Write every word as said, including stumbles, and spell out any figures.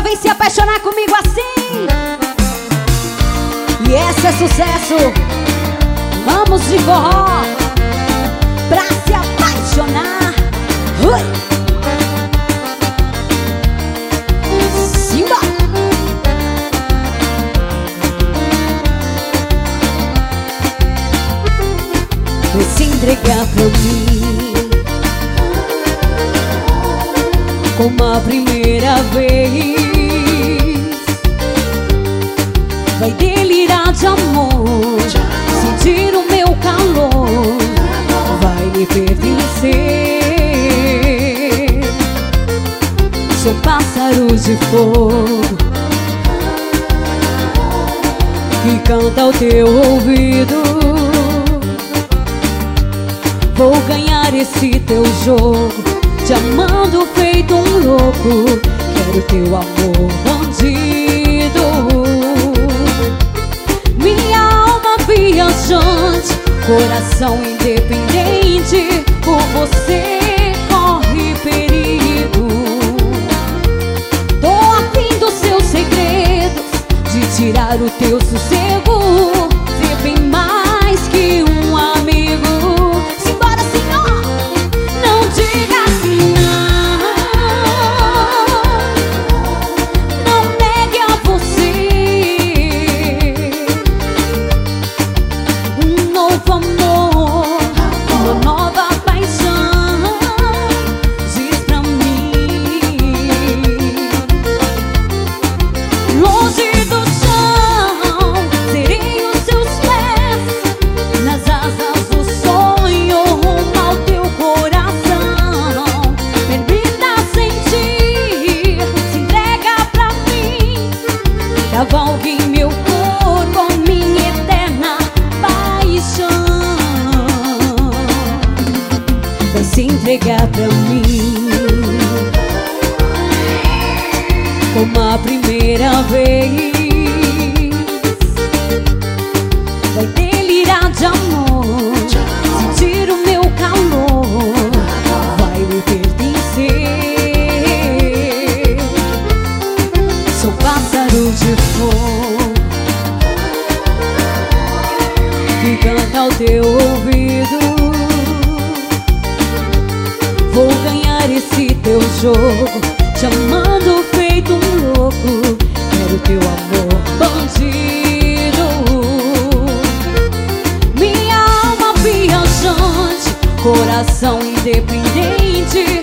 vem se apaixonar comigo assim. E esse é sucesso. Vamos de forró pra se apaixonar. Ui. Simba. Vai se entregar pra mim como a primeira vez. Vai delirar de amor, sentir o meu calor, vai me pertencer. Sou pássaro de fogo que canta ao teu ouvido. Vou ganhar esse teu jogo, te amando feito um louco. Quero teu amor bandido. Minha alma viajante, coração independente, por você corre perigo. Tô afim dos seus segredos, de tirar o teu sossego, ser bem mais que um amigo. Cavalgue em meu corpo, minha eterna paixão. Vai se entregar pra mim como a primeira vez. Vai delirar de amor, sentir o meu calor, vai me pertencer. Sou pássaro de fogo que canta ao teu ouvido. Vou ganhar esse teu jogo, te amando feito um louco. Quero teu amor bandido. Minha alma viajante, coração independente,